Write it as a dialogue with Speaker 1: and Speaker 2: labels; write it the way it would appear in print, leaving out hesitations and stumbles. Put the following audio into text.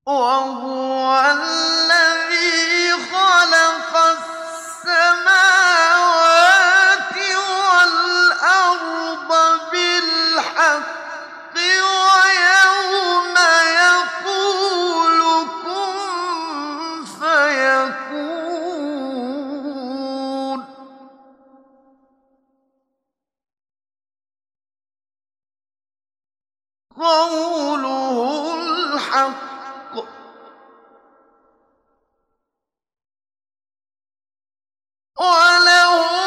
Speaker 1: وَهُوَ الَّذِي خَلَقَ السَّمَاوَاتِ وَالْأَرْضَ بِالْحَقِّ وَيَوْمَ يَقُولُ كُن فَيَكُونُ قَوْلُهُ الْحَقُّ ۚ وَلَهُ